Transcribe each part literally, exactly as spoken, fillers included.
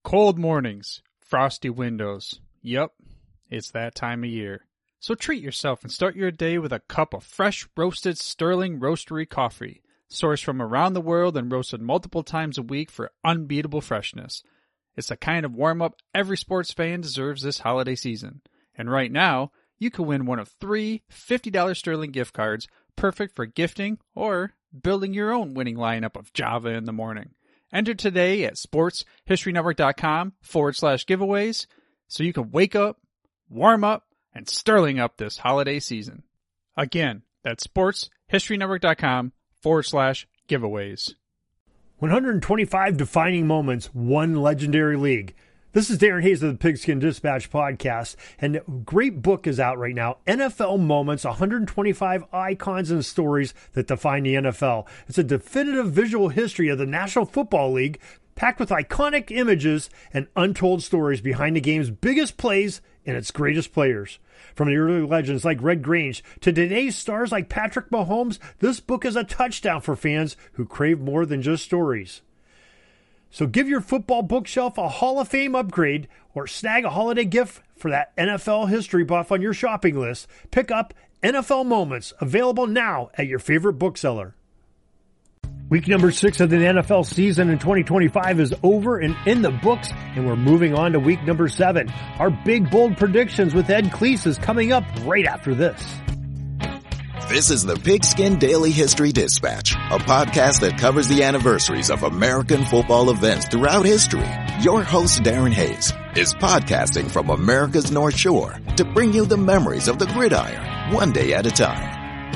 Cold mornings, frosty windows. Yup, it's that time of year. So treat yourself and start your day with a cup of fresh roasted Sterling Roastery coffee, sourced from around the world and roasted multiple times a week for unbeatable freshness. It's the kind of warm-up every sports fan deserves this holiday season. And right now, you can win one of three fifty dollars Sterling gift cards, perfect for gifting or building your own winning lineup of Java in the morning. Enter today at sportshistorynetwork.com forward slash giveaways so you can wake up, warm up, and Sterling up this holiday season. Again, that's sportshistorynetwork.com forward slash giveaways. one hundred twenty-five defining moments, one legendary league. This is Darren Hayes of the Pigskin Dispatch podcast, and a great book is out right now, N F L Moments, one hundred twenty-five Icons and Stories That Define the N F L. It's a definitive visual history of the National Football League, packed with iconic images and untold stories behind the game's biggest plays and its greatest players. From the early legends like Red Grange to today's stars like Patrick Mahomes, this book is a touchdown for fans who crave more than just stories. So give your football bookshelf a Hall of Fame upgrade or snag a holiday gift for that N F L history buff on your shopping list. Pick up N F L Moments, available now at your favorite bookseller. Week number six of the N F L season in twenty twenty-five is over and in the books, and we're moving on to week number seven. Our big, bold predictions with Ed Cleese is coming up right after this. This is the Pigskin Daily History Dispatch, a podcast that covers the anniversaries of American football events throughout history. Your host, Darren Hayes, is podcasting from America's North Shore to bring you the memories of the gridiron, one day at a time.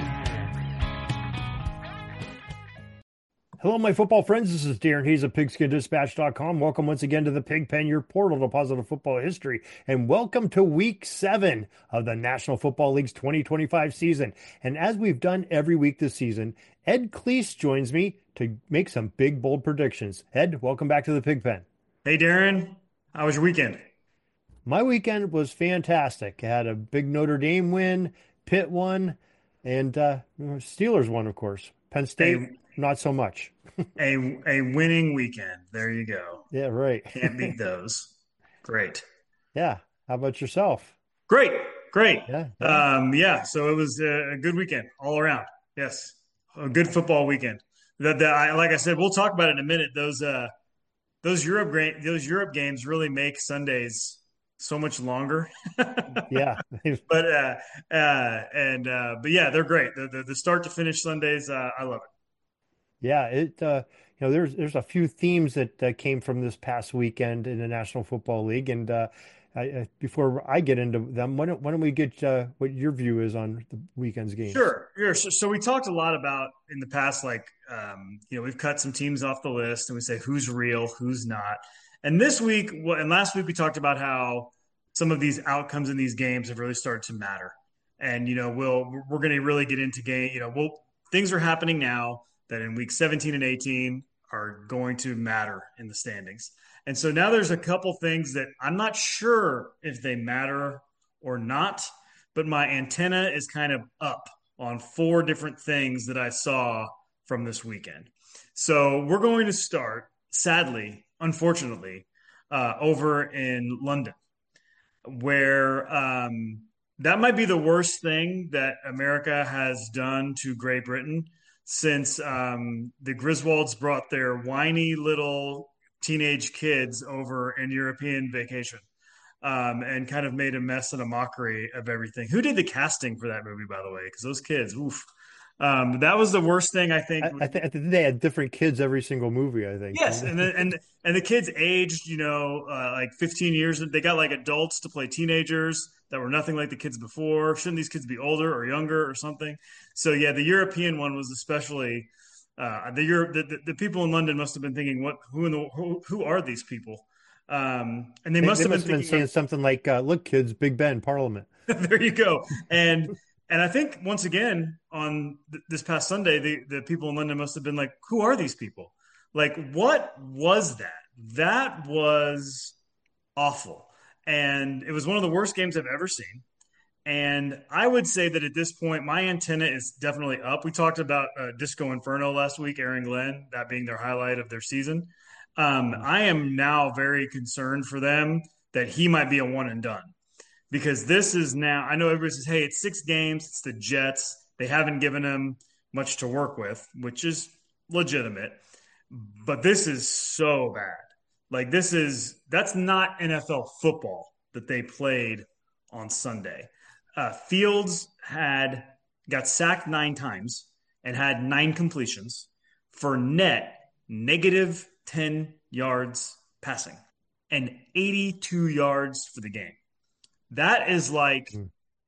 Hello, my football friends. This is Darren Hayes of pigskin dispatch dot com. Welcome once again to the Pig Pen, your portal to positive football history. And welcome to week seven of the National Football League's twenty twenty-five season. And as we've done every week this season, Ed Cleese joins me to make some big, bold predictions. Ed, welcome back to the Pig Pen. Hey, Darren. How was your weekend? My weekend was fantastic. I had a big Notre Dame win, Pitt won, and uh, Steelers won, of course. Penn State, hey. Not so much. a a winning weekend. There you go. Yeah, right. Can't beat those. Great. Yeah. How about yourself? Great. Great. Yeah. Yeah. Um, yeah. So it was a good weekend all around. Yes. A good football weekend. That the, I, like I said, we'll talk about it in a minute. Those uh those Europe those Europe games really make Sundays so much longer. Yeah. but uh, uh and uh but yeah, they're great. The the, the start to finish Sundays, uh, I love it. Yeah, it uh, you know there's there's a few themes that uh, came from this past weekend in the National Football League, and uh, I, before I get into them, why don't why don't we get uh, what your view is on the weekend's games? Sure, sure. So, so we talked a lot about in the past, like um, you know, we've cut some teams off the list, and we say who's real, who's not. And this week, and last week, we talked about how some of these outcomes in these games have really started to matter, and you know, we'll we're going to really get into game. You know, we'll things are happening now that in week seventeen and eighteen are going to matter in the standings. And so now there's a couple things that I'm not sure if they matter or not, but my antenna is kind of up on four different things that I saw from this weekend. So we're going to start, sadly, unfortunately, uh, over in London, where um, that might be the worst thing that America has done to Great Britain since um, the Griswolds brought their whiny little teenage kids over in European vacation um, and kind of made a mess and a mockery of everything. Who did the casting for that movie, by the way? Because those kids, oof. Um, that was the worst thing, I think. I, I, th- I think they had different kids every single movie, I think. Yes, and the, and and the kids aged, you know, uh, like fifteen years. They got like adults to play teenagers that were nothing like the kids before. Shouldn't these kids be older or younger or something? So yeah, the European one was especially uh, the, Euro- the, the the people in London must have been thinking, what who in the who, who are these people? Um, and they, they must they have must been, have been saying like, something like, uh, "Look, kids, Big Ben, Parliament." There you go. And and I think once again on th- this past Sunday, the the people in London must have been like, who are these people? Like, what was that? That was awful. And it was one of the worst games I've ever seen. And I would say that at this point, my antenna is definitely up. We talked about uh, Disco Inferno last week, Aaron Glenn, that being their highlight of their season. Um, I am now very concerned for them that he might be a one and done because this is now, I know everybody says, hey, it's six games, it's the Jets. They haven't given him much to work with, which is legitimate. But this is so bad. Like, this is, that's not N F L football that they played on Sunday. Uh, Fields had got sacked nine times and had nine completions for net negative ten yards passing and eighty-two yards for the game. That is like mm.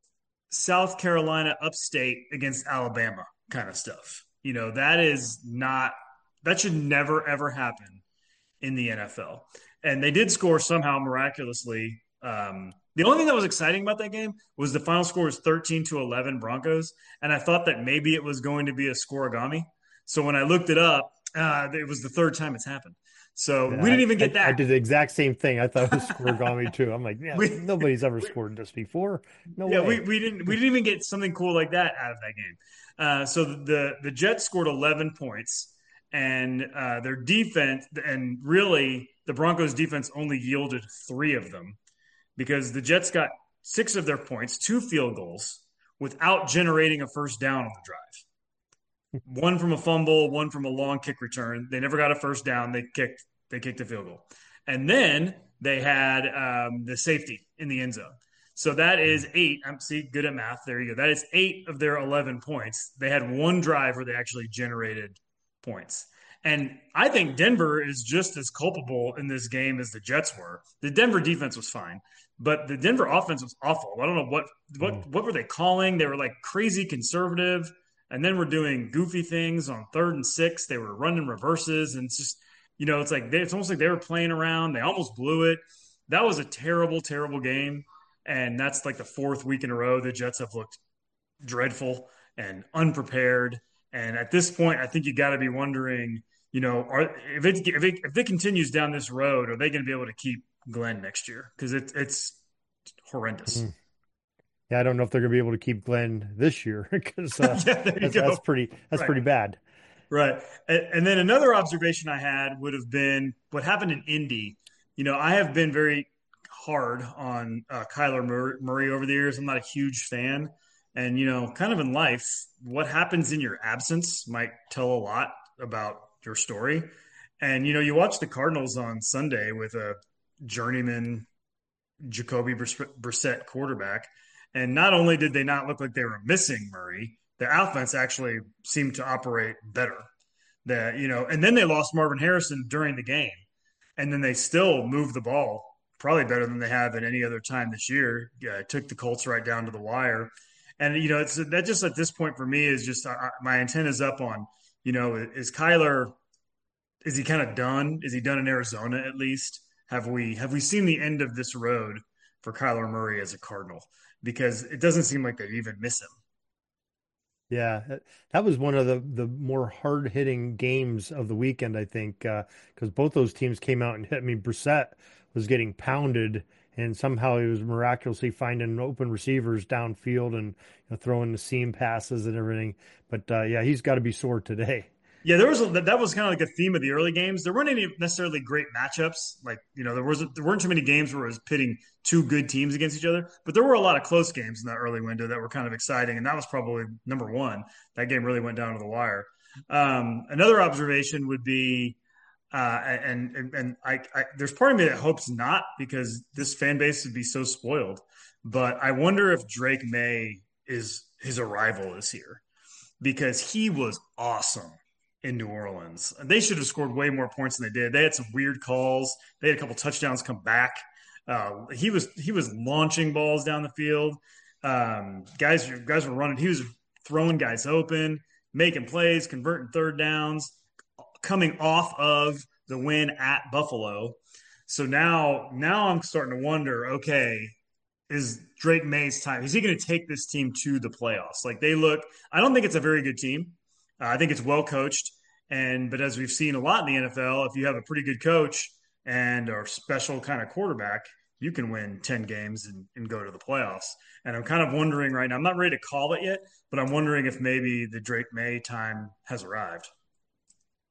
South Carolina upstate against Alabama kind of stuff. You know, that is not, that should never, ever happen in the N F L. And they did score somehow miraculously. Um, the only thing that was exciting about that game was the final score was thirteen to eleven Broncos. And I thought that maybe it was going to be a scoregami. So when I looked it up, uh, it was the third time it's happened. So yeah, we didn't even get I, that. I did the exact same thing. I thought it was scoregami too. I'm like, yeah, we, nobody's ever scored this before. No yeah, way. we, we didn't we didn't even get something cool like that out of that game. Uh, so the the Jets scored eleven points, and uh, their defense, and really the Broncos' defense only yielded three of them because the Jets got six of their points, two field goals, without generating a first down on the drive. One from a fumble, one from a long kick return. They never got a first down. They kicked they kicked a field goal. And then they had um, the safety in the end zone. So that is eight. I'm see good at math. There you go. That is eight of their eleven points. They had one drive where they actually generated points. And I think Denver is just as culpable in this game as the Jets were. The Denver defense was fine, but the Denver offense was awful. I don't know what what what were they calling? They were like crazy conservative. And then we're doing goofy things on third and six. They were running reverses, and it's just, you know, it's like they, it's almost like they were playing around. They almost blew it. That was a terrible, terrible game, and that's like the fourth week in a row the Jets have looked dreadful and unprepared. And at this point, I think you got to be wondering, you know, are if it if it if it continues down this road, are they going to be able to keep Glenn next year? Because it, it's horrendous. Mm-hmm. Yeah, I don't know if they're going to be able to keep Glenn this year because uh, yeah, that's, that's pretty that's right. pretty bad. Right. And, and then another observation I had would have been what happened in Indy. You know, I have been very hard on uh, Kyler Murray over the years. I'm not a huge fan. And, you know, kind of in life, what happens in your absence might tell a lot about your story. And, you know, you watch the Cardinals on Sunday with a journeyman Jacoby Brissett quarterback. And not only did they not look like they were missing Murray, the offense actually seemed to operate better. That, you know, and then they lost Marvin Harrison during the game, and then they still moved the ball probably better than they have at any other time this year. Yeah, it took the Colts right down to the wire, and you know, it's that just at this point for me is just uh, my antenna's up on, you know, is Kyler, is he kind of done? Is he done in Arizona at least? Have we have we seen the end of this road for Kyler Murray as a Cardinal? Because it doesn't seem like they even miss him. Yeah, that was one of the, the more hard-hitting games of the weekend, I think, because uh, both those teams came out and hit. I mean, Brissett was getting pounded, and somehow he was miraculously finding open receivers downfield and, you know, throwing the seam passes and everything. But, uh, yeah, he's got to be sore today. Yeah, there was a, that was kind of like a theme of the early games. There weren't any necessarily great matchups. Like, you know, there wasn't there weren't too many games where it was pitting two good teams against each other. But there were a lot of close games in that early window that were kind of exciting, and that was probably number one. That game really went down to the wire. Um, another observation would be, uh, and and, and I, I, there's part of me that hopes not, because this fan base would be so spoiled. But I wonder if Drake May is his arrival is here, because he was awesome in New Orleans. They should have scored way more points than they did. They had some weird calls. They had a couple touchdowns come back. Uh, he was he was launching balls down the field. Um, guys, guys were running. He was throwing guys open, making plays, converting third downs, coming off of the win at Buffalo. So now, now I'm starting to wonder, okay, is Drake May's time? Is he going to take this team to the playoffs? Like, they look – I don't think it's a very good team. Uh, I think it's well coached, and but as we've seen a lot in the N F L, if you have a pretty good coach and a special kind of quarterback, you can win ten games and, and go to the playoffs. And I'm kind of wondering right now, I'm not ready to call it yet, but I'm wondering if maybe the Drake May time has arrived.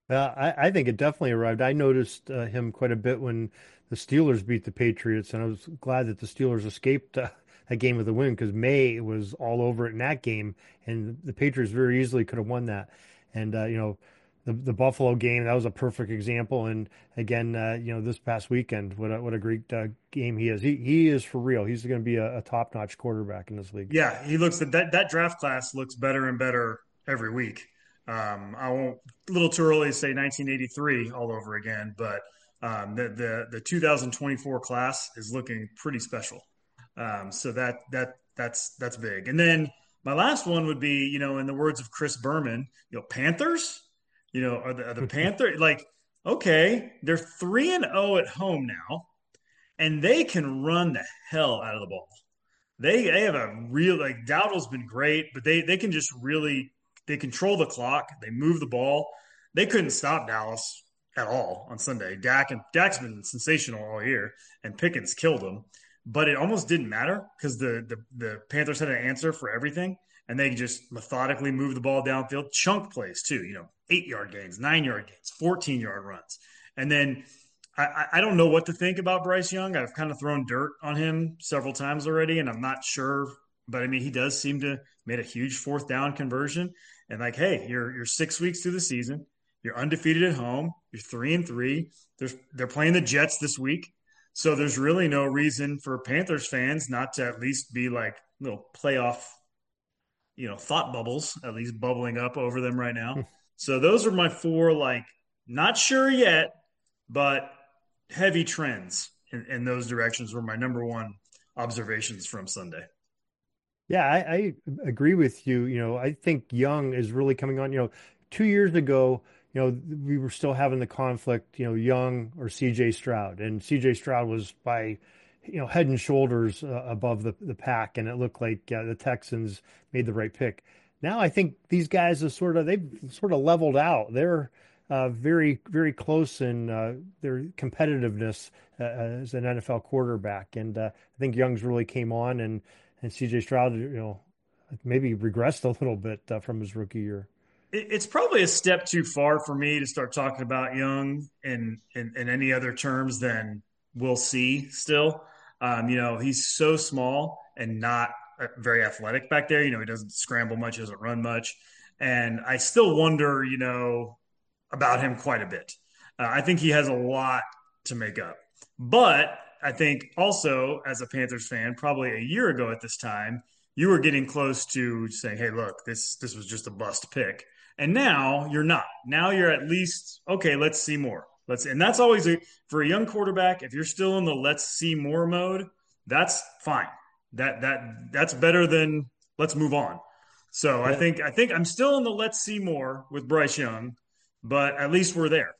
Uh, I, I think it definitely arrived. I noticed uh, him quite a bit when the Steelers beat the Patriots, and I was glad that the Steelers escaped uh, that game with a win because May was all over it in that game, and the Patriots very easily could have won that. And uh, you know, the the Buffalo game, that was a perfect example. And again, uh, you know, this past weekend, what a, what a great uh, game he is. He he is for real. He's going to be a, a top notch quarterback in this league. Yeah, he looks that that draft class looks better and better every week. Um, I won't a little too early to say nineteen eighty-three all over again, but um, the the the two thousand twenty-four class is looking pretty special. Um, so that that that's that's big. And then my last one would be, you know, in the words of Chris Berman, you know, Panthers. You know, are the, are the Panther like okay? They're three and zero at home now, and they can run the hell out of the ball. They they have a real like Dowdle's been great, but they they can just really they control the clock. They move the ball. They couldn't stop Dallas at all on Sunday. Dak and Dak's been sensational all year, and Pickens killed him. But it almost didn't matter because the, the the Panthers had an answer for everything, and they just methodically moved the ball downfield, chunk plays too. You know, eight yard gains, nine yard gains, fourteen yard runs, and then I, I don't know what to think about Bryce Young. I've kind of thrown dirt on him several times already, and I'm not sure. But I mean, he does seem to made a huge fourth down conversion. And like, hey, you're you're six weeks through the season. You're undefeated at home. You're three and three. There's, they're playing the Jets this week, so there's really no reason for Panthers fans not to at least be like little playoff, you know, thought bubbles at least bubbling up over them right now. So those are my four. Like, not sure yet, but heavy trends in, in those directions were my number one observations from Sunday. Yeah, I, I agree with you. You know, I think Young is really coming on. You know, two years ago, you know, we were still having the conflict, you know, Young or C J Stroud. And C J Stroud was by, you know, head and shoulders uh, above the, the pack. And it looked like uh, the Texans made the right pick. Now I think these guys are sort of, they've sort of leveled out. They're uh, very, very close in uh, their competitiveness uh, as an N F L quarterback. And uh, I think Young's really came on, and, and C J Stroud, you know, maybe regressed a little bit uh, from his rookie year. It's probably a step too far for me to start talking about Young in, in, in any other terms than we'll see still. Um, you know, he's so small and not very athletic back there. You know, he doesn't scramble much, he doesn't run much. And I still wonder, you know, about him quite a bit. Uh, I think he has a lot to make up. But I think also, as a Panthers fan, probably a year ago at this time, you were getting close to saying, hey, look, this this was just a bust pick. And now you're not. Now you're at least, okay, let's see more. Let's, and that's always a, for a young quarterback, if you're still in the let's see more mode, that's fine. That that that's better than let's move on. So yeah. I think I think I'm still in the let's see more with Bryce Young, but at least we're there.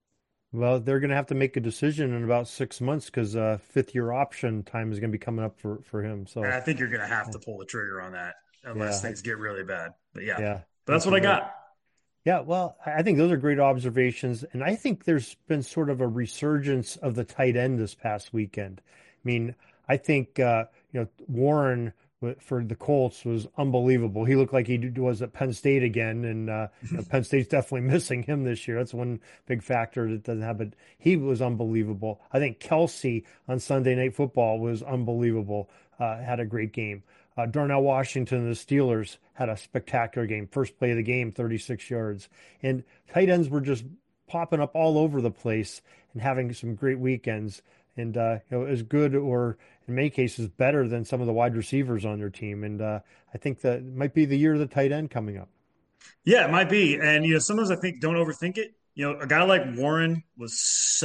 Well, they're going to have to make a decision in about six months because uh, fifth year option time is going to be coming up for, for him. So and I think you're going to have to pull the trigger on that unless yeah. things get really bad. But yeah, yeah but that's what I got. Yeah, well, I think those are great observations. And I think there's been sort of a resurgence of the tight end this past weekend. I mean, I think, uh, you know, Warren for the Colts was unbelievable. He looked like he was at Penn State again. And uh, you know, Penn State's definitely missing him this year. That's one big factor that doesn't have, but he was unbelievable. I think Kelsey on Sunday Night Football was unbelievable, uh, had a great game. Uh, Darnell Washington and the Steelers had a spectacular game. First play of the game, thirty-six yards. And tight ends were just popping up all over the place and having some great weekends. And uh, you know, as good or in many cases better than some of the wide receivers on their team. And uh, I think that might be the year of the tight end coming up. Yeah, it might be. And, you know, sometimes I think don't overthink it. You know, a guy like Warren was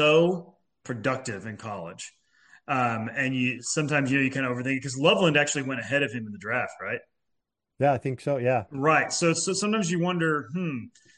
so productive in college. Um, and you sometimes, you know, you kind of overthink it because Loveland actually went ahead of him in the draft, right? Yeah, I think so. Yeah. Right. So, so sometimes you wonder, hmm,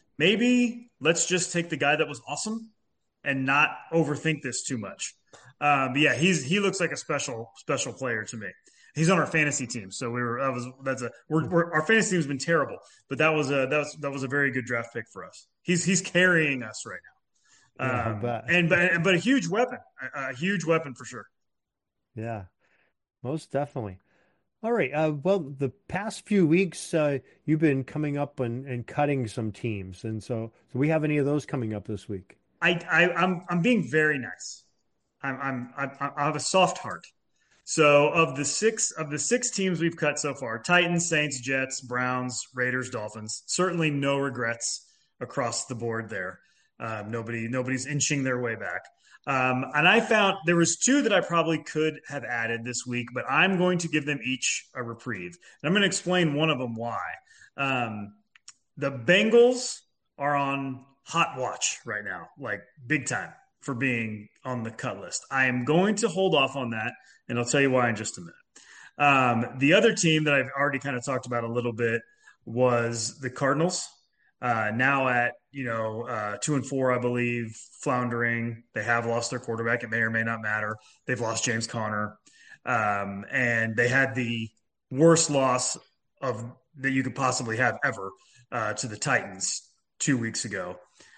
maybe let's just take the guy that was awesome and not overthink this too much. Um, but yeah, he's he looks like a special special player to me. He's on our fantasy team, so we were that was that's a we're, we're, our fantasy team has been terrible, but that was a that was that was a very good draft pick for us. He's he's carrying us right now, um, yeah, and but but a huge weapon, a, a huge weapon for sure. Yeah, most definitely. All right. Uh, well, the past few weeks, uh, you've been coming up and, and cutting some teams, and so do we have any of those coming up this week? I, I I'm I'm being very nice. I'm I'm I, I have a soft heart. So of the six of the six teams we've cut so far, Titans, Saints, Jets, Browns, Raiders, Dolphins, certainly no regrets across the board there. Um, nobody nobody's inching their way back. Um, and I found there was two that I probably could have added this week, but I'm going to give them each a reprieve. And I'm going to explain one of them why. Um, the Bengals are on hot watch right now, like big time for being on the cut list. I am going to hold off on that, and I'll tell you why in just a minute. Um, the other team that I've already kind of talked about a little bit was the Cardinals. Uh, now at you know uh, two and four, I believe, floundering. They have lost their quarterback. It may or may not matter. They've lost James Conner, um, and they had the worst loss of that you could possibly have ever uh, to the Titans two weeks ago,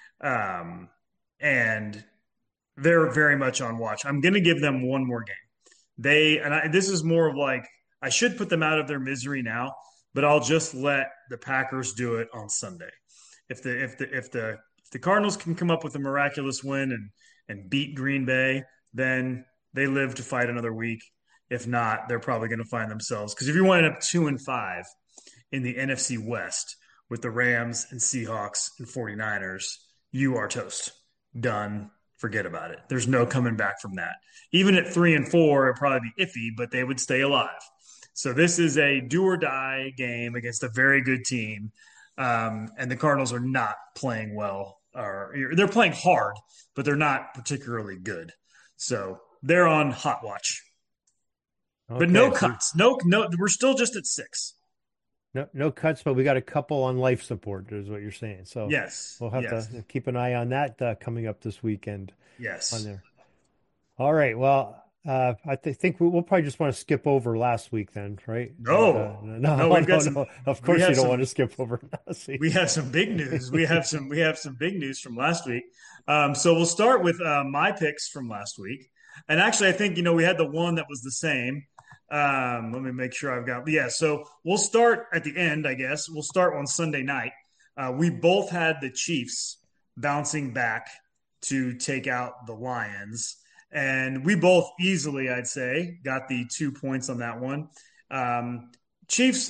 um, and they're very much on watch. I'm going to give them one more game. They and I, this is more of like I should put them out of their misery now, but I'll just let the Packers do it on Sunday. If the if the if the if the Cardinals can come up with a miraculous win and and beat Green Bay, then they live to fight another week. If not, they're probably going to find themselves because if you wind up two and five in the N F C West with the Rams and Seahawks and 49ers, you are toast. Done. Forget about it. There's no coming back from that. Even at three and four, it'd probably be iffy, but they would stay alive. So this is a do or die game against a very good team. Um, and the Cardinals are not playing well, or they're playing hard, but they're not particularly good. So they're on hot watch. Okay, but no cuts. No, no, we're still just at six. No, no cuts, but we got a couple on life support, is what you're saying. So yes, we'll have yes. to keep an eye on that uh, coming up this weekend. Yes. On there. All right. Well, uh, I th- think we'll probably just want to skip over last week then, right? No, and, uh, no, no, we've got no, some, no. Of course, you don't some, want to skip over last week. We have some big news. We have some. We have some big news from last week. Um, so we'll start with uh, my picks from last week. And actually, I think you know we had the one that was the same. Um, let me make sure I've got, yeah. So we'll start at the end, I guess. We'll start on Sunday night. Uh, we both had the Chiefs bouncing back to take out the Lions. And we both easily, I'd say, got the two points on that one. Um, Chiefs,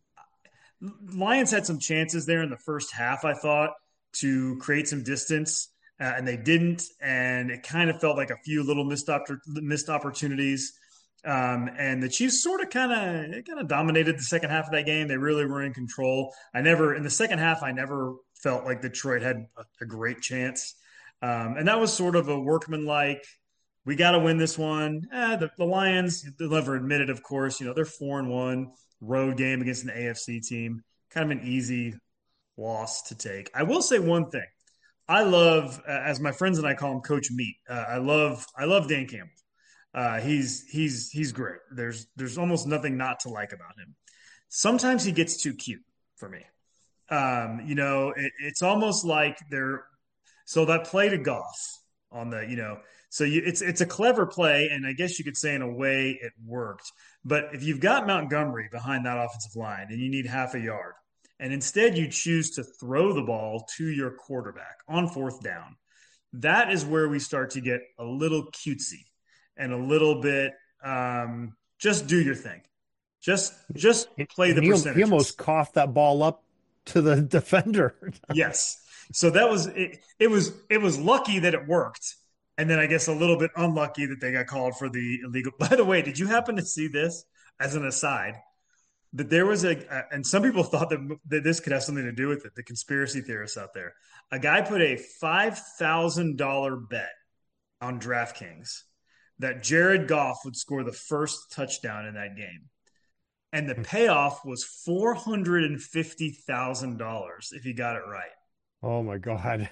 Lions had some chances there in the first half, I thought, to create some distance. Uh, and they didn't. And it kind of felt like a few little missed, oppor- missed opportunities. Um, and the Chiefs sort of kind of kind of dominated the second half of that game. They really were in control. I never in the second half, I never felt like Detroit had a, a great chance. Um, and that was sort of a workmanlike, we got to win this one. Eh, the, the Lions, they'll never admit it, of course. You know, they're four and one road game against an A F C team. Kind of an easy loss to take. I will say one thing. I love, uh, as my friends and I call him, Coach Meat. Uh, I love, I love Dan Campbell. Uh, he's he's he's great. There's there's almost nothing not to like about him. Sometimes he gets too cute for me. Um, you know, it, it's almost like they're so that play to Goff on the you know so you, it's it's a clever play, and I guess you could say in a way it worked. But if you've got Montgomery behind that offensive line and you need half a yard, and instead you choose to throw the ball to your quarterback on fourth down, that is where we start to get a little cutesy. And a little bit, um, just do your thing. Just just play the percentages. He almost coughed that ball up to the defender. Yes. So that was it, it was it was lucky that it worked. And then I guess a little bit unlucky that they got called for the illegal. By the way, did you happen to see this as an aside? That there was a, a and some people thought that, that this could have something to do with it, the conspiracy theorists out there. A guy put a five thousand dollars bet on DraftKings that Jared Goff would score the first touchdown in that game. And the payoff was four hundred fifty thousand dollars if he got it right. Oh, my God.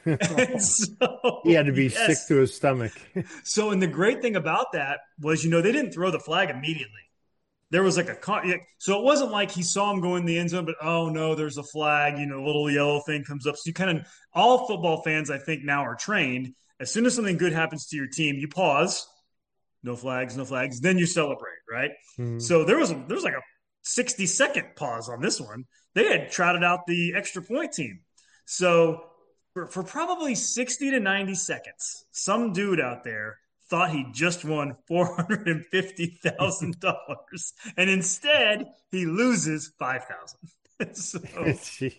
so, he had to be yes. sick to his stomach. So, and the great thing about that was, you know, they didn't throw the flag immediately. There was like a – so it wasn't like he saw him go in the end zone, but, oh, no, there's a flag, you know, a little yellow thing comes up. So you kind of – all football fans, I think, now are trained. As soon as something good happens to your team, you pause – no flags, no flags. Then you celebrate, right? Mm-hmm. So there was there was like a sixty second pause on this one. They had trotted out the extra point team. So for, for probably sixty to ninety seconds, some dude out there thought he just won four hundred fifty thousand dollars. And instead, he loses five thousand dollars. So Jeez.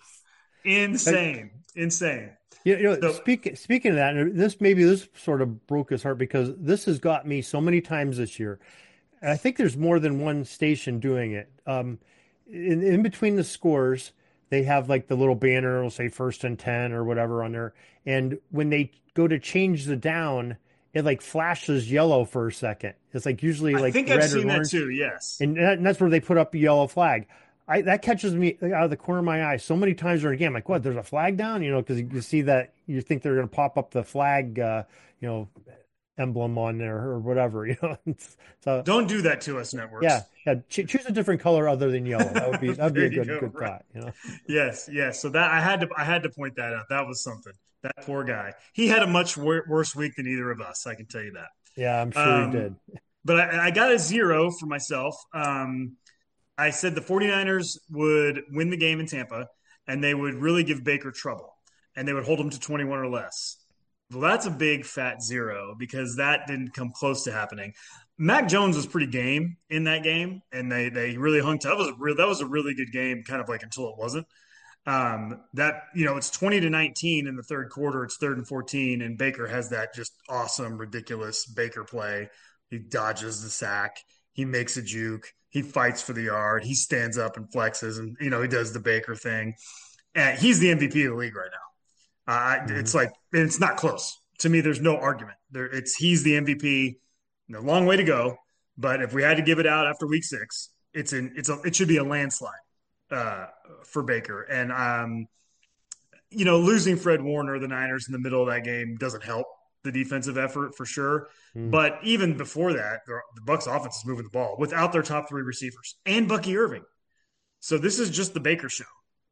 insane, insane. You know, so, speak, speaking of that, and this maybe this sort of broke his heart because this has got me so many times this year. And I think there's more than one station doing it. Um, in, in between the scores, they have like the little banner, it'll say first and ten or whatever on there. And when they go to change the down, it like flashes yellow for a second. It's like usually like I think red I've seen or that orange. too, yes. And, that, and that's where they put up a yellow flag. I, that catches me out of the corner of my eye so many times during a game. Like, what? There's a flag down, you know, because you see that you think they're going to pop up the flag, uh, you know, emblem on there or whatever, you know. So don't do that to us, networks. Yeah, yeah. Ch- choose a different color other than yellow. That would be that'd be a good go, good right. thought, you know. Yes, yes. So that I had to I had to point that out. That was something. That poor guy. He had a much wor- worse week than either of us. I can tell you that. Yeah, I'm sure um, he did. But I, I got a zero for myself. Um, I said the 49ers would win the game in Tampa, and they would really give Baker trouble, and they would hold him to twenty-one or less. Well, that's a big fat zero because that didn't come close to happening. Mac Jones was pretty game in that game, and they they really hung tough. That was a real, that was a really good game, kind of like until it wasn't. Um, that you know, it's twenty to nineteen in the third quarter. It's third and fourteen, and Baker has that just awesome, ridiculous Baker play. He dodges the sack. He makes a juke. He fights for the yard. He stands up and flexes, and you know he does the Baker thing. And he's the M V P of the league right now. Uh, mm-hmm. It's like it's not close to me. There's no argument. There, it's he's the M V P. A long way to go, but if we had to give it out after week six, it's in it's a, it should be a landslide uh, for Baker. And um, you know, losing Fred Warner, the Niners in the middle of that game doesn't help the defensive effort for sure. Mm. But even before that, the Bucs offense is moving the ball without their top three receivers and Bucky Irving. So this is just the Baker show,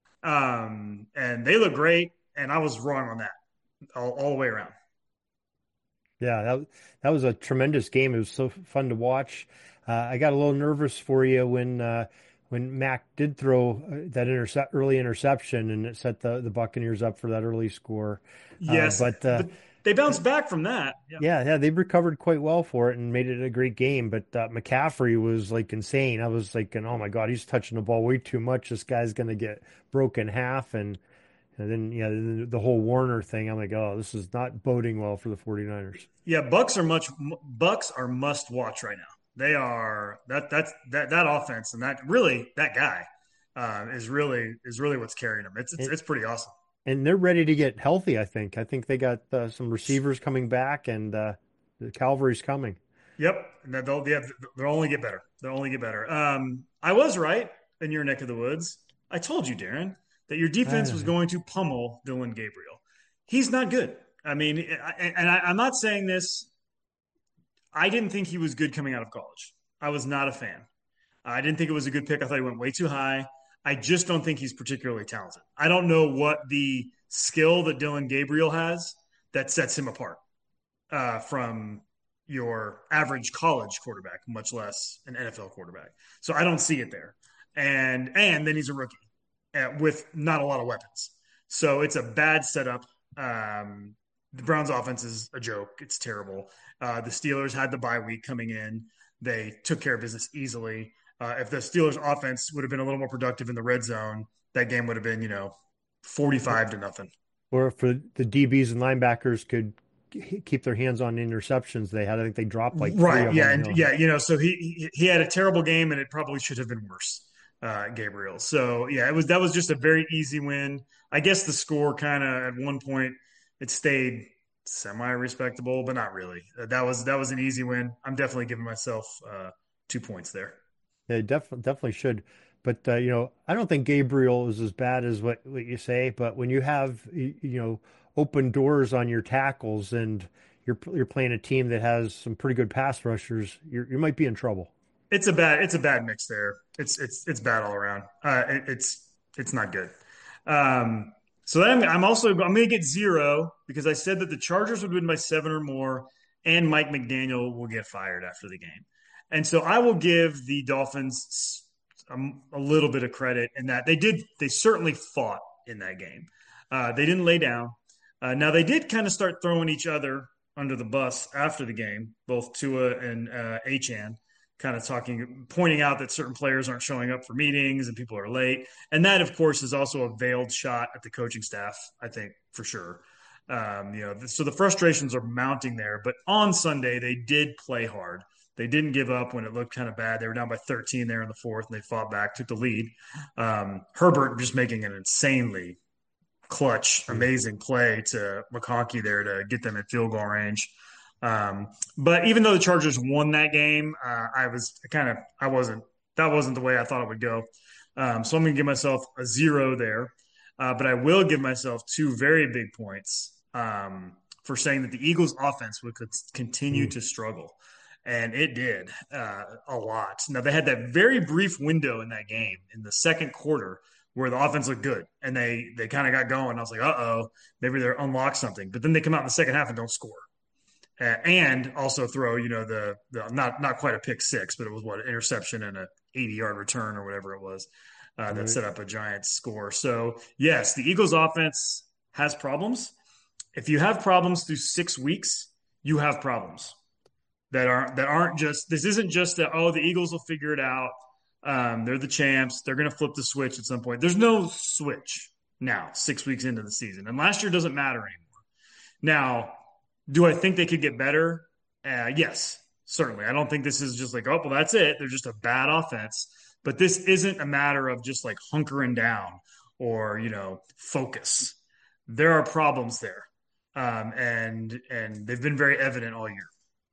um, and they look great. And I was wrong on that all, all the way around. Yeah, that that was a tremendous game. It was so fun to watch. Uh, I got a little nervous for you when uh, when Mac did throw that intercept early interception, and it set the, the Buccaneers up for that early score. Yes, uh, but, uh, but they bounced back from that. Yeah. yeah, yeah, they recovered quite well for it and made it a great game. But uh, McCaffrey was like insane. I was like, oh my God, he's touching the ball way too much. This guy's going to get broken in half. And And then, yeah, the, the whole Warner thing, I'm like, oh, this is not boding well for the 49ers. Yeah, Bucks are much Bucks are must watch right now. They are that that's that that offense and that really that guy uh, is really is really what's carrying them. It's it's, and, it's pretty awesome. And they're ready to get healthy. I think. I think they got uh, some receivers coming back, and uh, the Calvary's coming. Yep, they'll yeah, they'll only get better. They'll only get better. Um, I was right in your neck of the woods. I told you, Darren, that your defense was going to pummel Dillon Gabriel. He's not good. I mean, and I, I'm not saying this. I didn't think he was good coming out of college. I was not a fan. I didn't think it was a good pick. I thought he went way too high. I just don't think he's particularly talented. I don't know what the skill that Dillon Gabriel has that sets him apart uh, from your average college quarterback, much less an N F L quarterback. So I don't see it there. And and then he's a rookie. With not a lot of weapons. So it's a bad setup. Um, the Browns offense is a joke. It's terrible. Uh, the Steelers had the bye week coming in. They took care of business easily. Uh, if the Steelers offense would have been a little more productive in the red zone, that game would have been, you know, forty-five to nothing. Or if the D Bs and linebackers could keep their hands on interceptions they had, I think they dropped like right. Three of yeah. them, And, you know. yeah. You know, so he, he had a terrible game and it probably should have been worse. Uh, Gabriel. So yeah, it was, that was just a very easy win. I guess the score kind of at one point it stayed semi-respectable, but not really. Uh, that was, that was an easy win. I'm definitely giving myself uh, two points there. Yeah, definitely, definitely should. But, uh, you know, I don't think Gabriel is as bad as what, what you say, but when you have, you know, open doors on your tackles and you're, you're playing a team that has some pretty good pass rushers, you're, you might be in trouble. It's a bad, it's a bad mix there. It's, it's, it's bad all around. Uh, it, it's, it's not good. Um, so then I'm, I'm also, I'm going to get zero because I said that the Chargers would win by seven or more and Mike McDaniel will get fired after the game. And so I will give the Dolphins um, a little bit of credit in that they did. They certainly fought in that game. Uh, they didn't lay down. Uh, now they did kind of start throwing each other under the bus after the game, both Tua and uh, Achane, kind of talking, pointing out that certain players aren't showing up for meetings and people are late. And that, of course, is also a veiled shot at the coaching staff, I think, for sure. Um, you know, so the frustrations are mounting there. But on Sunday, they did play hard. They didn't give up when it looked kind of bad. They were down by thirteen there in the fourth, and they fought back, took the lead. Um, Herbert just making an insanely clutch, amazing play to McConkey there to get them in field goal range. Um, but even though the Chargers won that game, uh, I was kind of I wasn't that wasn't the way I thought it would go. Um, so I'm going to give myself a zero there, uh, but I will give myself two very big points um, for saying that the Eagles' offense would continue mm. to struggle. And it did uh, a lot. Now, they had that very brief window in that game in the second quarter where the offense looked good, and they they kind of got going. I was like, uh-oh, maybe they're unlocked something. But then they come out in the second half and don't score. Uh, and also throw, you know, the, the not not quite a pick six, but it was, what, an interception and an eighty-yard return or whatever it was uh, that right. set up a giant score. So, yes, the Eagles' offense has problems. If you have problems through six weeks, you have problems. That aren't that aren't just this isn't just that, oh, the Eagles will figure it out. Um, they're the champs. They're going to flip the switch at some point. There's no switch now, six weeks into the season. And last year doesn't matter anymore. Now, do I think they could get better? Uh, yes, certainly. I don't think this is just like, oh, well, that's it. They're just a bad offense. But this isn't a matter of just like hunkering down or, you know, focus. There are problems there. Um, and and they've been very evident all year.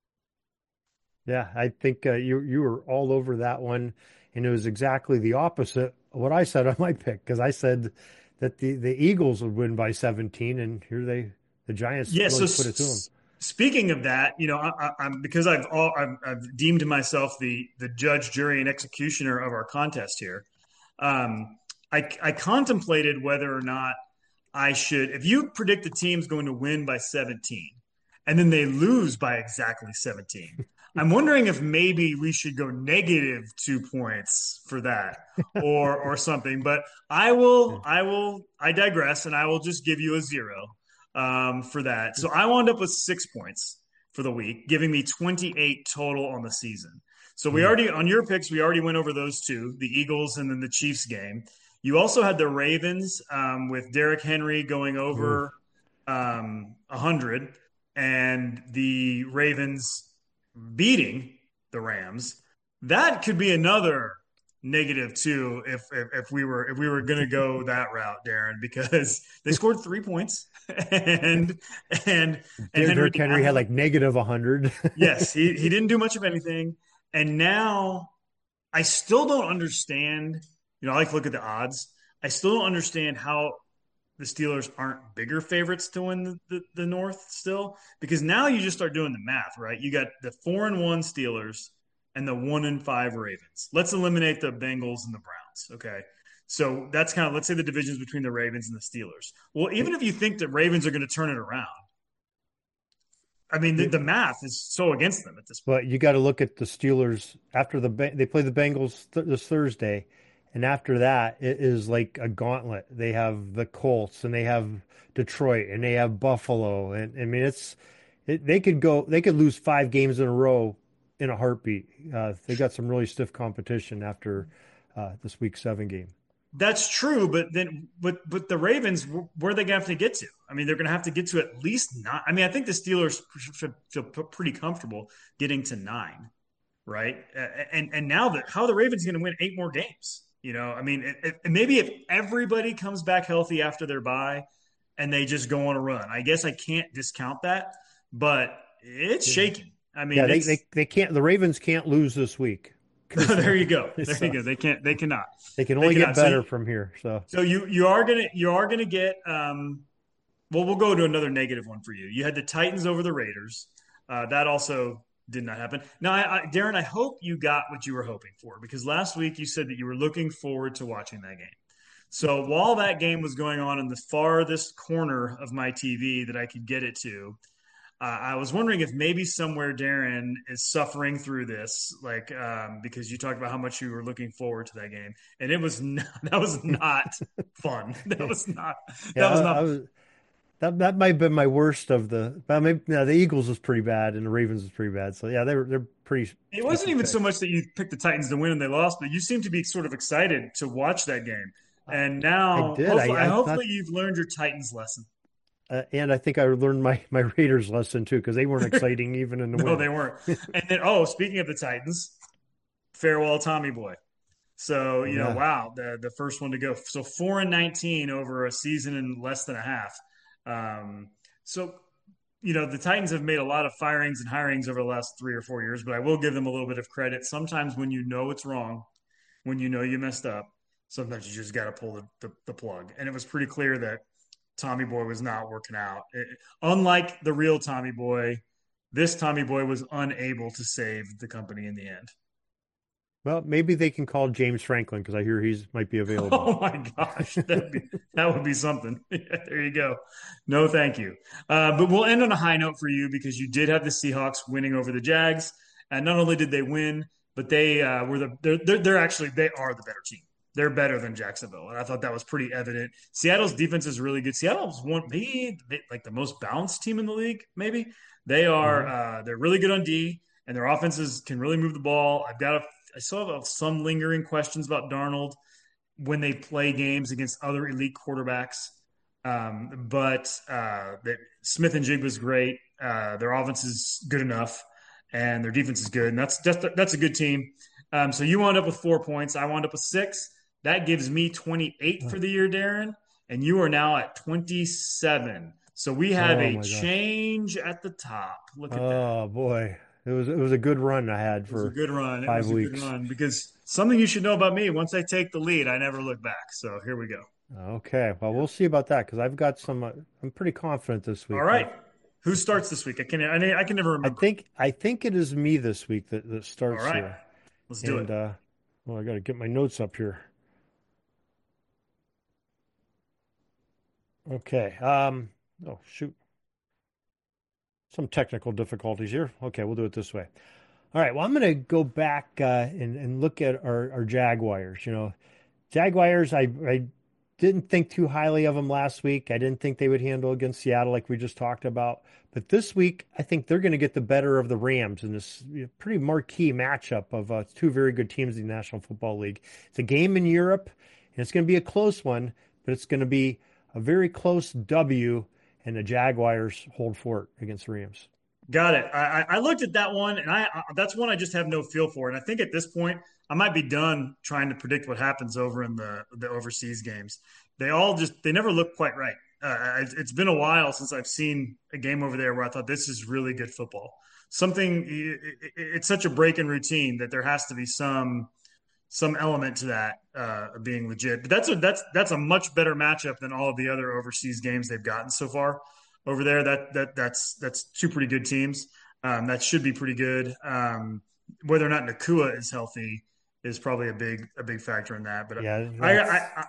Yeah, I think uh, you you were all over that one, and it was exactly the opposite of what I said on my pick, because I said that the, the Eagles would win by seventeen, and here they the Giants yeah, really so put it to them. S- speaking of that, you know, I, I, I'm because I've all I've, I've deemed myself the the judge, jury, and executioner of our contest here. Um, I I contemplated whether or not I should, if you predict the team's going to win by seventeen, and then they lose by exactly seventeen. I'm wondering if maybe we should go negative two points for that or or something. But I will, I will, I digress, and I will just give you a zero um, for that. So I wound up with six points for the week, giving me twenty-eight total on the season. So we already, on your picks, we already went over those two, the Eagles and then the Chiefs game. You also had the Ravens um, with Derrick Henry going over um, one hundred, and the Ravens beating the Rams. That could be another negative two if if, if we were if we were going to go that route, Darren, because they scored three points and and and Henry, Henry had like negative one hundred. Yes, he he didn't do much of anything, and now I still don't understand. You know, I like to look at the odds. I still don't understand how the Steelers aren't bigger favorites to win the, the, the North still, because now you just start doing the math, right? You got the four and one Steelers and the one and five Ravens. Let's eliminate the Bengals and the Browns. Okay. So that's kind of, let's say the divisions between the Ravens and the Steelers. Well, even if you think the Ravens are going to turn it around, I mean, the, the math is so against them at this point. But you got to look at the Steelers after the, they play the Bengals th- this Thursday. And after that, it is like a gauntlet. They have the Colts, and they have Detroit, and they have Buffalo. And I mean, it's it, they could go, they could lose five games in a row in a heartbeat. Uh, they got some really stiff competition after uh, this Week Seven game. That's true, but then, but but the Ravens, where are they going to have to get to? I mean, they're going to have to get to at least nine. I mean, I think the Steelers should feel pretty comfortable getting to nine, right? And and now that how are the Ravens going to win eight more games? You know, I mean, it, it, maybe if everybody comes back healthy after their bye and they just go on a run, I guess I can't discount that, but it's shaking. I mean, yeah, they, they they can't. The Ravens can't lose this week. There you go. There you go. They can't. They cannot. They can only they get better so, from here. So, so you you are gonna you are gonna get. Um, well, we'll go to another negative one for you. You had the Titans over the Raiders. Uh, that also did not happen. Now, I, I, Darren, I hope you got what you were hoping for, because last week you said that you were looking forward to watching that game. So while that game was going on in the farthest corner of my T V that I could get it to, Uh, I was wondering if maybe somewhere Darren is suffering through this, like um, because you talked about how much you were looking forward to that game, and it was not, that was not fun. That was not Yeah, that was I, I not. was that that might have been my worst of the. But maybe no, the Eagles was pretty bad and the Ravens was pretty bad. So yeah, they were they're pretty It wasn't decent even so picks. much that you picked the Titans to win and they lost, but you seemed to be sort of excited to watch that game. I, And I now, did. hopefully, I I thought, hopefully you've learned your Titans lesson. uh, and I think I learned my my Raiders lesson too because they weren't exciting even in the No, win. they weren't. And then, oh, speaking of the Titans, farewell, Tommy Boy. So, you know, Yeah. wow, the the first one to go. So four and nineteen over a season and less than a half. Um, so, you know, the Titans have made a lot of firings and hirings over the last three or four years, but I will give them a little bit of credit. Sometimes when you know it's wrong, when you know you messed up, sometimes you just got to pull the, the, the plug. And it was pretty clear that Tommy Boy was not working out. It, unlike the real Tommy Boy, this Tommy Boy was unable to save the company in the end. Well, maybe they can call James Franklin because I hear he's might be available. Oh my gosh, that'd be, that would be something. There you go. No, thank you. Uh, but we'll end on a high note for you because you did have the Seahawks winning over the Jags, and not only did they win, but they uh, were the they're, they're they're actually they are the better team. They're better than Jacksonville, and I thought that was pretty evident. Seattle's defense is really good. Seattle's one maybe like the most balanced team in the league. Maybe they are. hmm Uh, they're really good on D, and their offenses can really move the ball. I've got a I still have some lingering questions about Darnold when they play games against other elite quarterbacks. Um, but uh, that Smith and Jig was great. Uh, their offense is good enough, and their defense is good, and that's that's that's a good team. Um, so you wound up with four points. I wound up with six. That gives me twenty-eight for the year, Darren, and you are now at twenty-seven. So we have Oh a my gosh. change at the top. Look at that. Oh boy. It was it was a good run I had It was a for good run. It five was a good weeks. run because something you should know about me: once I take the lead, I never look back. So here we go. Okay. Well, Yeah. we'll see about that because I've got some. Uh, I'm pretty confident this All week. right. I've, Who starts this week? I can I, I can never I remember. think I think it is me this week that, that All starts right. here. Let's do it. And uh, well, I got to get my notes up here. Okay. Um. Oh shoot. Some technical difficulties here. Okay, we'll do it this way. All right. Well, I'm going to go back uh, and and look at our, our Jaguars. You know, Jaguars. I I didn't think too highly of them last week. I didn't think they would handle against Seattle like we just talked about. But this week, I think they're going to get the better of the Rams in this pretty marquee matchup of uh, two very good teams in the National Football League. It's a game in Europe, and it's going to be a close one, but it's going to be a very close W, and the Jaguars hold fort against the Rams. Got it. I, I looked at that one, and I, I that's one I just have no feel for. And I think at this point, I might be done trying to predict what happens over in the the overseas games. They all just they never look quite right. Uh, it's, it's been a while since I've seen a game over there where I thought this is really good football. Something it, it, it's such a break in routine that there has to be some some element to that uh, being legit. But that's a that's that's a much better matchup than all of the other overseas games they've gotten so far over there. That that that's that's two pretty good teams. Um, that should be pretty good. Um, whether or not Nakua is healthy is probably a big a big factor in that. But Yeah, I, that's I, I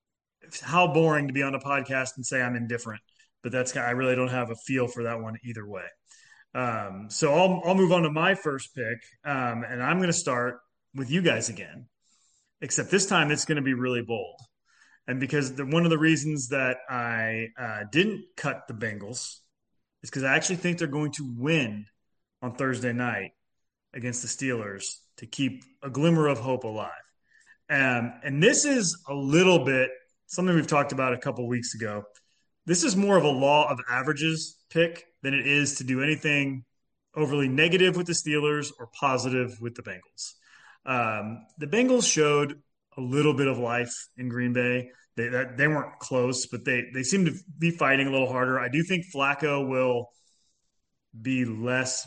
how boring to be on a podcast and say I'm indifferent. But that's I really don't have a feel for that one either way. Um, so I'll I'll move on to my first pick, um, and I'm going to start with you guys again. Except this time it's going to be really bold. And because the, one of the reasons that I uh, didn't cut the Bengals is because I actually think they're going to win on Thursday night against the Steelers to keep a glimmer of hope alive. Um, and this is a little bit something we've talked about a couple weeks ago. This is more of a law of averages pick than it is to do anything overly negative with the Steelers or positive with the Bengals. Um, the Bengals showed a little bit of life in Green Bay. They that, they weren't close, but they they seem to be fighting a little harder. I do think Flacco will be less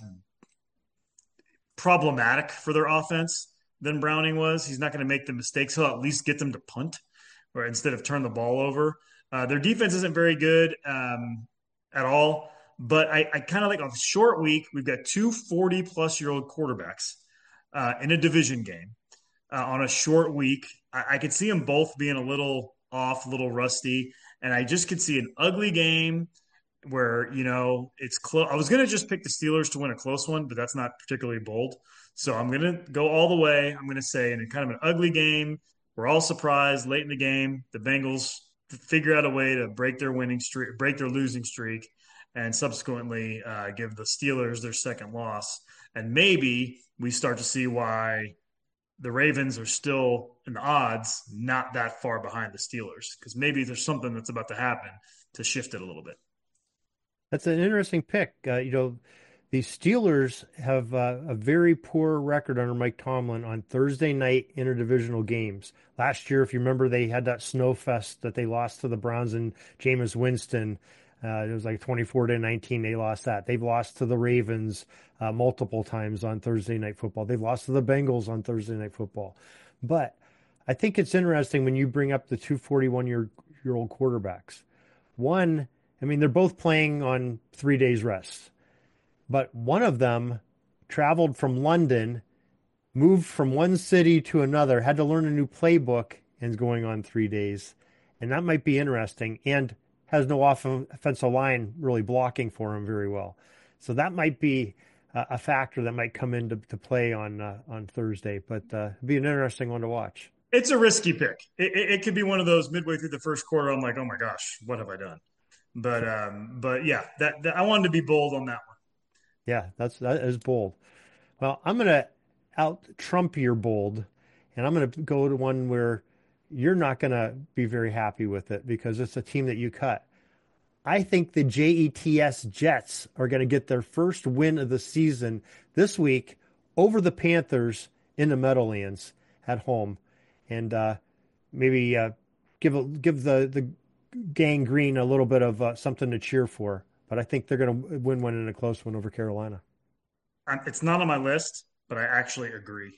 problematic for their offense than Browning was. He's not going to make the mistakes. He'll at least get them to punt or instead of turn the ball over. Uh, their defense isn't very good um, at all. But I, I kind of like a short week. We've got two forty-plus-year-old quarterbacks uh, in a division game uh, on a short week. I, I could see them both being a little off, a little rusty. And I just could see an ugly game where, you know, it's close. I was going to just pick the Steelers to win a close one, but that's not particularly bold. So I'm going to go all the way. I'm going to say in kind of an ugly game, we're all surprised late in the game, the Bengals figure out a way to break their winning streak, break their losing streak, and subsequently uh, give the Steelers their second loss. And maybe we start to see why the Ravens are still in the odds, not that far behind the Steelers, because maybe there's something that's about to happen to shift it a little bit. That's an interesting pick. Uh, you know, the Steelers have uh, a very poor record under Mike Tomlin on Thursday night interdivisional games. Last year, if you remember, they had that snow fest that they lost to the Browns and Jameis Winston. Uh, it was like twenty-four to nineteen. They lost that. They've lost to the Ravens uh, multiple times on Thursday night football. They've lost to the Bengals on Thursday night football. But I think it's interesting when you bring up the two forty-one-year-old quarterbacks. One, I mean, they're both playing on three days rest, but one of them traveled from London, moved from one city to another, had to learn a new playbook, and is going on three days. And that might be interesting, and has no off- offensive line really blocking for him very well. So that might be a, a factor that might come into to play on uh, on Thursday, but uh, it'd be an interesting one to watch. It's a risky pick. It, it, it could be one of those midway through the first quarter, I'm like, oh my gosh, what have I done? But um, but yeah, that, that I wanted to be bold on that one. Yeah, that's that is bold. Well, I'm going to out Trump your bold, and I'm going to go to one where you're not going to be very happy with it because it's a team that you cut. I think the Jets Jets are going to get their first win of the season this week over the Panthers in the Meadowlands at home, and uh, maybe uh, give a, give the the Gang Green a little bit of uh, something to cheer for. But I think they're going to win one in a close one over Carolina. It's not on my list, but I actually agree.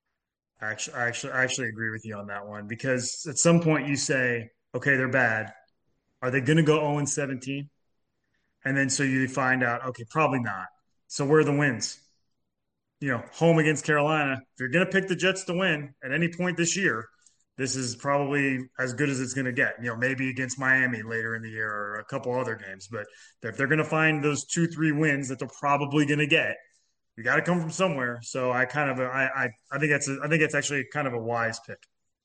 I actually, I actually, I actually agree with you on that one because at some point you say, okay, they're bad. Are they going to go oh and seventeen? And then so you find out, okay, probably not. So where are the wins? You know, home against Carolina. If you're going to pick the Jets to win at any point this year, this is probably as good as it's going to get. You know, maybe against Miami later in the year or a couple other games. But if they're going to find those two, three wins that they're probably going to get, you got to come from somewhere. So I kind of, I, I, I think that's, a, I think it's actually kind of a wise pick.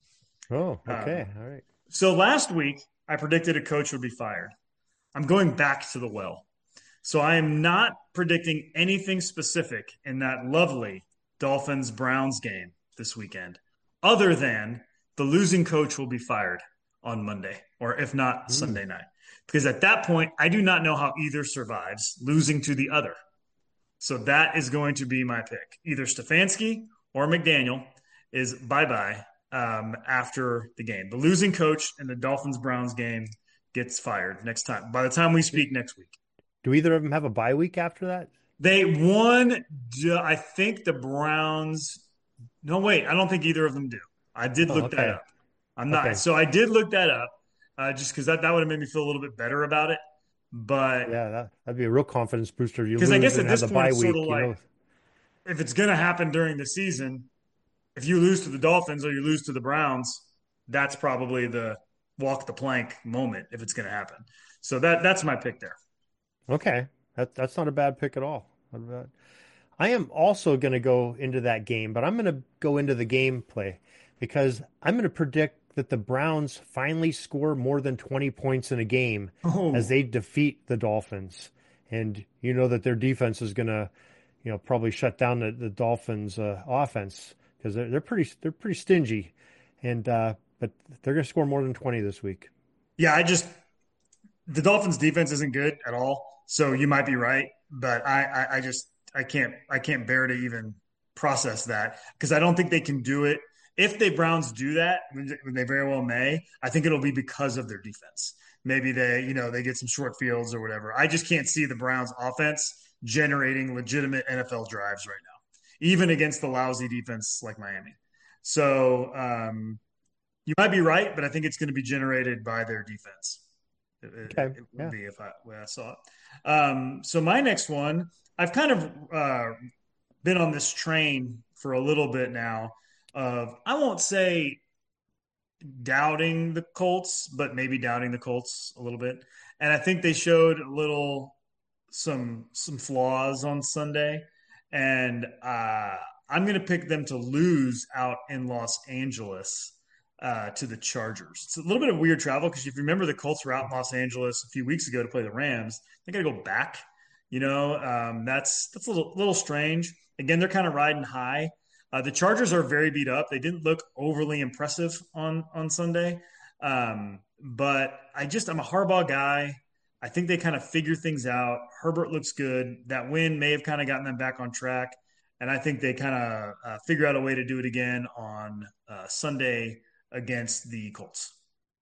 Oh, okay, um, all right. So last week I predicted a coach would be fired. I'm going back to the well. So I am not predicting anything specific in that lovely Dolphins-Browns game this weekend, other than the losing coach will be fired on Monday, or if not, mm. Sunday night. Because at that point, I do not know how either survives losing to the other. So that is going to be my pick. Either Stefanski or McDaniel is bye-bye um, after the game. The losing coach in the Dolphins-Browns game gets fired next time. By the time we speak next week. Do either of them have a bye week after that? They won, I think the Browns – no, wait, I don't think either of them do. I did look oh, okay. that up. I'm not. Okay. So I did look that up uh, just because that, that would have made me feel a little bit better about it. But yeah, that, that'd be a real confidence booster. Because I guess at this point, it's sort of like know. if it's going to happen during the season, if you lose to the Dolphins or you lose to the Browns, that's probably the walk the plank moment if it's going to happen. So that that's my pick there. Okay, that that's not a bad pick at all. Not bad. I am also going to go into that game, but I'm going to go into the gameplay. Because I'm going to predict that the Browns finally score more than twenty points in a game oh. as they defeat the Dolphins. And you know that their defense is going to, you know, probably shut down the, the Dolphins' uh, offense because they're, they're pretty they're pretty stingy. And uh, but they're going to score more than twenty this week. Yeah, I just the Dolphins' defense isn't good at all. So you might be right, but I, I, I just I can't I can't bear to even process that because I don't think they can do it. If the Browns do that, when they very well may, I think it'll be because of their defense. Maybe they, you know, they get some short fields or whatever. I just can't see the Browns offense generating legitimate N F L drives right now, even against the lousy defense like Miami. So um, you might be right, but I think it's going to be generated by their defense. It, okay. it would yeah. be if I, way I saw it. Um, so my next one, I've kind of uh, been on this train for a little bit now. Of I won't say doubting the Colts, but maybe doubting the Colts a little bit. And I think they showed a little some some flaws on Sunday. And uh, I'm going to pick them to lose out in Los Angeles uh, to the Chargers. It's a little bit of weird travel because if you remember, the Colts were out in Los Angeles a few weeks ago to play the Rams. They got to go back. You know, um, that's that's a little, little strange. Again, they're kind of riding high. Uh, the Chargers are very beat up. They didn't look overly impressive on on Sunday, um, but I just I'm a Harbaugh guy. I think they kind of figure things out. Herbert looks good. That win may have kind of gotten them back on track, and I think they kind of uh, figure out a way to do it again on uh, Sunday against the Colts.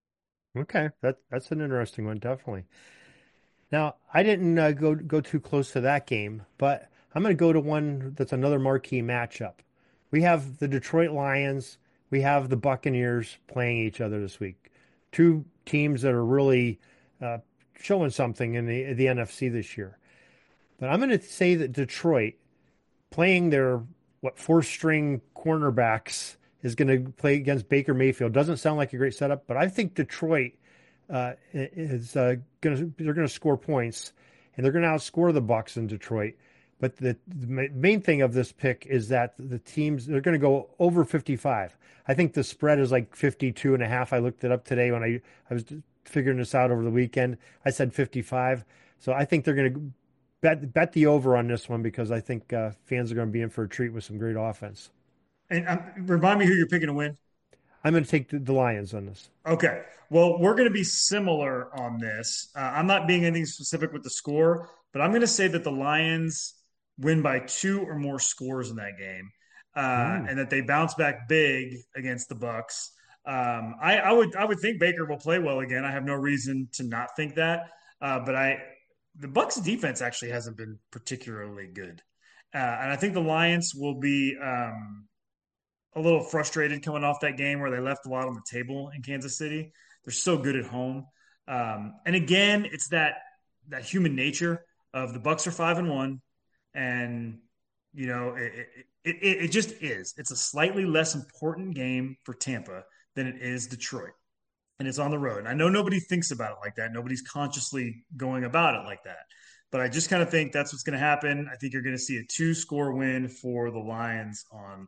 Okay, that that's an interesting one, definitely. Now, I didn't uh, go go too close to that game, but I'm going to go to one that's another marquee matchup. We have the Detroit Lions. We have the Buccaneers playing each other this week. Two teams that are really uh, showing something in the the N F C this year. But I'm going to say that Detroit, playing their what four string cornerbacks, is going to play against Baker Mayfield. Doesn't sound like a great setup, but I think Detroit uh, is uh, going to they're going to score points, and they're going to outscore the Bucs in Detroit. But the, the main thing of this pick is that the teams, they're going to go over fifty-five. I think the spread is like fifty-two and a half. I looked it up today when I, I was figuring this out over the weekend. I said fifty-five. So I think they're going to bet bet the over on this one because I think uh, fans are going to be in for a treat with some great offense. And um, remind me who you're picking to win. I'm going to take the, the Lions on this. Okay. Well, we're going to be similar on this. Uh, I'm not being anything specific with the score, but I'm going to say that the Lions win by two or more scores in that game, uh, mm. and that they bounce back big against the Bucs. Um, I, I would I would think Baker will play well again. I have no reason to not think that, uh, but I the Bucs defense actually hasn't been particularly good, uh, and I think the Lions will be um, a little frustrated coming off that game where they left a lot on the table in Kansas City. They're so good at home, um, and again, it's that that human nature of the Bucs are five and one. And, you know, it, it, it, it just is. It's a slightly less important game for Tampa than it is Detroit. And it's on the road. And I know nobody thinks about it like that. Nobody's consciously going about it like that. But I just kind of think that's what's going to happen. I think you're going to see a two-score win for the Lions on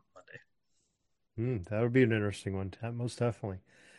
Monday. Mm, that would be an interesting one, most definitely.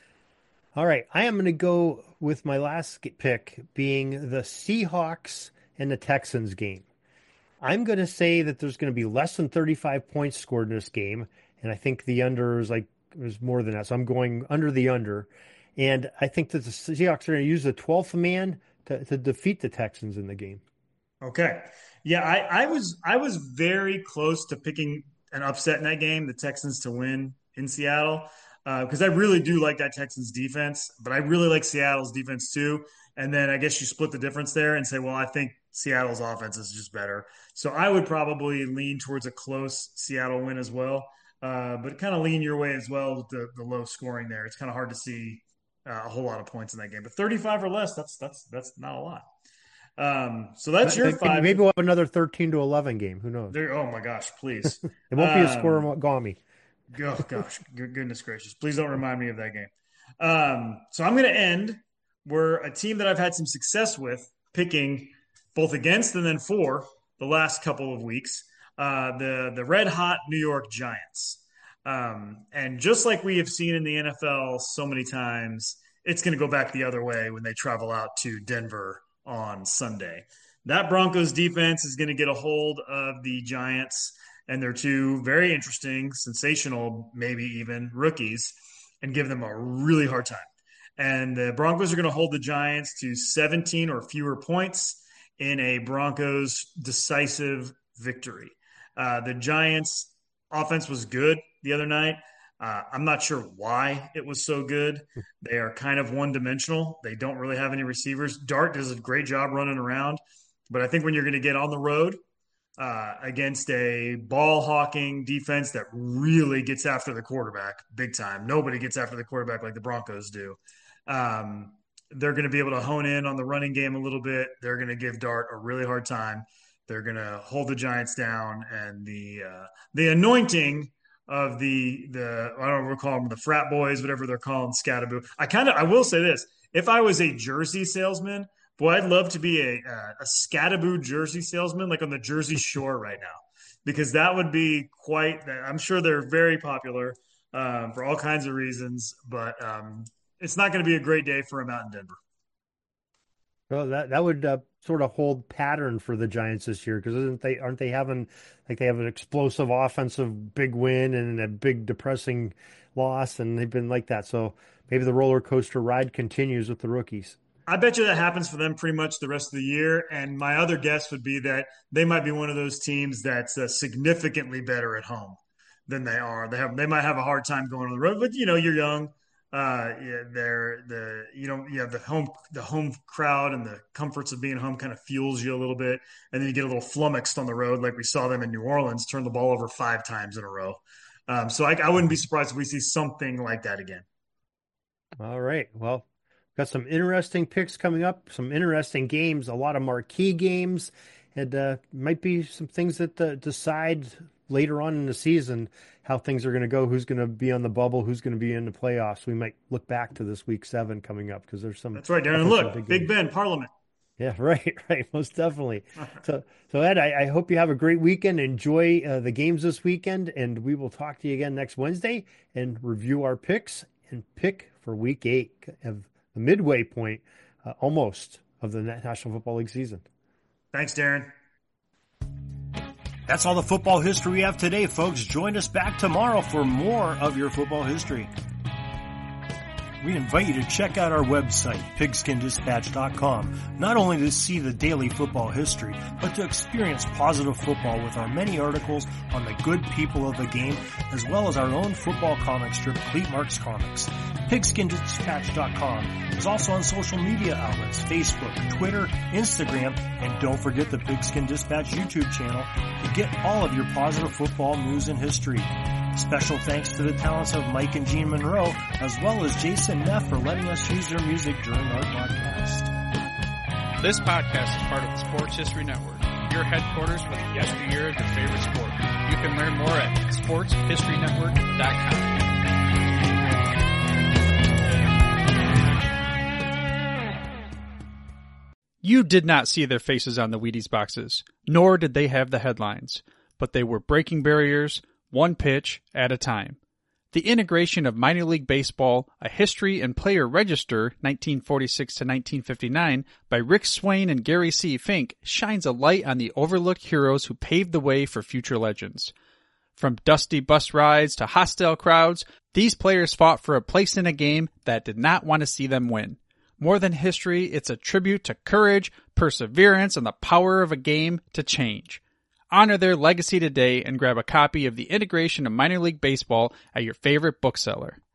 All right, I am going to go with my last pick being the Seahawks and the Texans game. I'm going to say that there's going to be less than thirty-five points scored in this game, and I think the under is like is more than that. So I'm going under the under, and I think that the Seahawks are going to use the twelfth man to, to defeat the Texans in the game. Okay, yeah, I, I was I was very close to picking an upset in that game, the Texans to win in Seattle, because uh, I really do like that Texans defense, but I really like Seattle's defense too. And then I guess you split the difference there and say, well, I think Seattle's offense is just better. So I would probably lean towards a close Seattle win as well, uh, but kind of lean your way as well with the, the low scoring there. It's kind of hard to see uh, a whole lot of points in that game. But thirty-five or less, that's that's that's not a lot. Um, so that's your five. Maybe we'll have another thirteen to eleven game. Who knows? There, oh, my gosh, please. It won't be a score um, Gami. Oh, gosh, goodness gracious. Please don't remind me of that game. Um, so I'm going to end – we're a team that I've had some success with picking both against and then for the last couple of weeks, uh, the, the red hot New York Giants. Um, and just like we have seen in the N F L so many times, it's going to go back the other way when they travel out to Denver on Sunday. That Broncos defense is going to get a hold of the Giants and their two very interesting, sensational, maybe even rookies, and give them a really hard time. And the Broncos are going to hold the Giants to seventeen or fewer points in a Broncos decisive victory. Uh, the Giants' offense was good the other night. Uh, I'm not sure why it was so good. They are kind of one-dimensional. They don't really have any receivers. Dart does a great job running around. But I think when you're going to get on the road uh, against a ball-hawking defense that really gets after the quarterback big time, nobody gets after the quarterback like the Broncos do. Um, they're going to be able to hone in on the running game a little bit. They're going to give Dart a really hard time. They're going to hold the Giants down, and the uh, the anointing of the the I don't know what we'll call them, the frat boys, whatever they're calling Scatterboo. I kind of I will say this: if I was a jersey salesman, Boy, I'd love to be a a Scatterboo jersey salesman, like on the Jersey Shore right now, because that would be quite. I'm sure they're very popular um, for all kinds of reasons, but um, it's not going to be a great day for him out in Denver. Well, that that would uh, sort of hold pattern for the Giants this year, because isn't they aren't they having like they have an explosive offensive big win and a big depressing loss, and they've been like that. So maybe the roller coaster ride continues with the rookies. I bet you that happens for them pretty much the rest of the year. And my other guess would be that they might be one of those teams that's uh, significantly better at home than they are. They have they might have a hard time going on the road, but you know, you're young. Uh, yeah, they're the you know you have the home the home crowd and the comforts of being home kind of fuels you a little bit, and then you get a little flummoxed on the road, like we saw them in New Orleans turn the ball over five times in a row. Um, so I, I wouldn't be surprised if we see something like that again. All right, well. Got some interesting picks coming up, some interesting games, a lot of marquee games, and uh, might be some things that uh, decide later on in the season how things are going to go, who's going to be on the bubble, who's going to be in the playoffs. We might look back to this week seven coming up because there's some. That's right, Darren. Look, Big games. Ben, Parliament. Yeah, right, right, most definitely. so, so Ed, I, I hope you have a great weekend. Enjoy uh, the games this weekend, and we will talk to you again next Wednesday and review our picks and pick for week eight of the midway point, uh, almost, of the National Football League season. Thanks, Darren. That's all the football history we have today, folks. Join us back tomorrow for more of your football history. We invite you to check out our website, pigskin dispatch dot com, not only to see the daily football history, but to experience positive football with our many articles on the good people of the game, as well as our own football comic strip, Cleat Marks Comics. pigskin dispatch dot com is also on social media outlets, Facebook, Twitter, Instagram, and don't forget the Pigskin Dispatch YouTube channel to get all of your positive football news and history. Special thanks to the talents of Mike and Gene Monroe, as well as Jason Neff for letting us use their music during our podcast. This podcast is part of the Sports History Network, your headquarters for the yesteryear of your favorite sport. You can learn more at sports history network dot com. You did not see their faces on the Wheaties boxes, nor did they have the headlines, but they were breaking barriers, one pitch at a time. The integration of minor league baseball, a history and player register, nineteen forty-six to nineteen fifty-nine, by Rick Swain and Gary C. Fink, shines a light on the overlooked heroes who paved the way for future legends. From dusty bus rides to hostile crowds, these players fought for a place in a game that did not want to see them win. More than history, it's a tribute to courage, perseverance, and the power of a game to change. Honor their legacy today and grab a copy of The Integration of Minor League Baseball at your favorite bookseller.